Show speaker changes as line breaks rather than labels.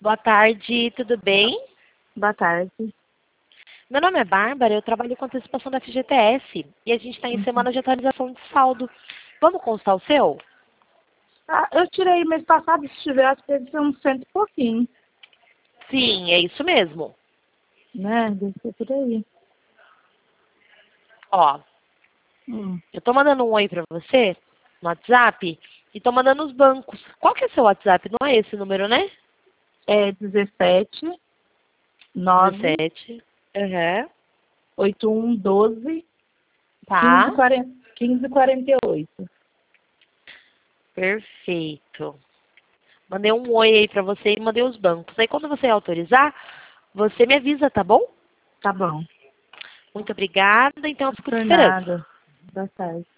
Boa tarde, tudo bem?
Boa tarde.
Meu nome é Bárbara, eu trabalho com antecipação da FGTS e a gente está em semana de atualização de saldo. Vamos constar o seu?
Eu tirei mês passado, se tiver, acho que deve ser uns 100 e pouquinho,
Sim, é isso mesmo.
né? Deve ser por aí.
Ó,
Hum.
eu tô mandando um oi pra você no WhatsApp e tô mandando os bancos. Qual que é seu WhatsApp? Não é esse número, né?
É 17 9
17. Aham.
81 12 15
Tá.
40, 15 48.
Perfeito. Mandei um oi aí pra você e mandei os bancos. Aí quando você autorizar, você me avisa, tá bom?
Tá bom.
Muito obrigada, então eu fico te
Por
esperando.
nada. Boa tarde.